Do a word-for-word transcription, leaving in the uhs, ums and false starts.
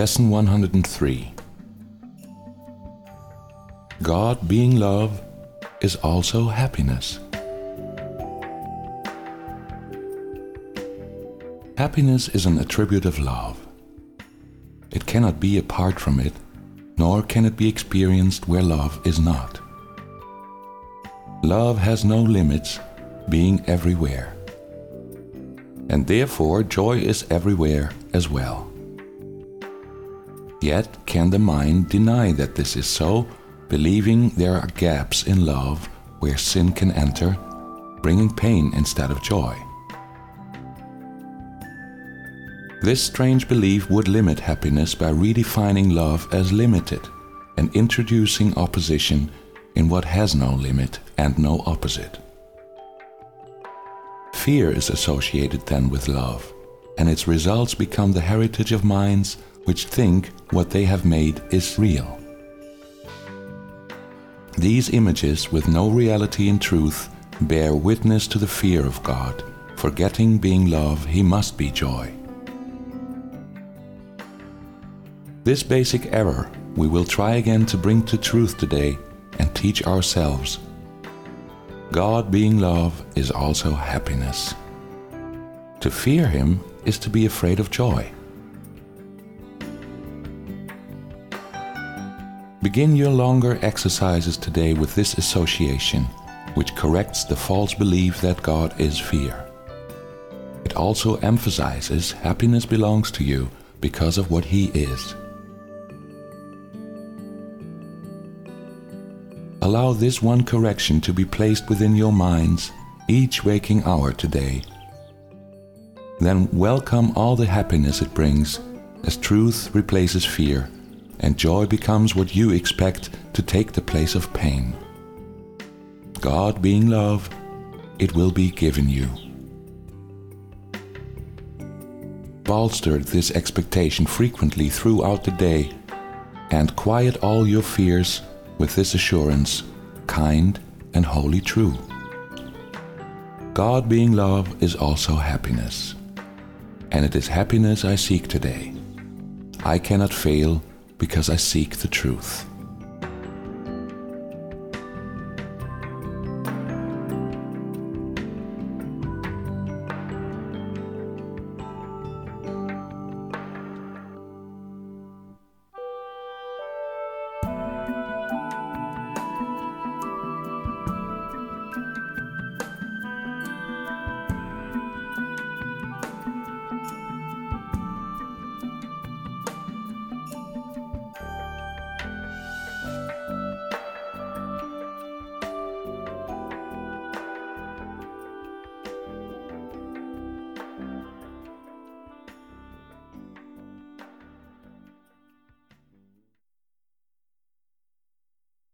Lesson one hundred three. God, being love, is also happiness. Happiness is an attribute of love. It cannot be apart from it, nor can it be experienced where love is not. Love has no limits, being everywhere. And therefore joy is everywhere as well. Yet can the mind deny that this is so, believing there are gaps in love where sin can enter, bringing pain instead of joy. This strange belief would limit happiness by redefining love as limited and introducing opposition in what has no limit and no opposite. Fear is associated then with love, and its results become the heritage of minds which think what they have made is real. These images, with no reality in truth, bear witness to the fear of God. Forgetting being love, he must be joy. This basic error we will try again to bring to truth today and teach ourselves. God, being love, is also happiness. To fear him is to be afraid of joy. Begin your longer exercises today with this association, which corrects the false belief that God is fear. It also emphasizes happiness belongs to you because of what he is. Allow this one correction to be placed within your minds each waking hour today. Then welcome all the happiness it brings, as truth replaces fear, and joy becomes what you expect to take the place of pain. God, being love, it will be given you. Bolster this expectation frequently throughout the day, and quiet all your fears with this assurance, kind and wholly true. God, being love, is also happiness. And it is happiness I seek today. I cannot fail because I seek the truth.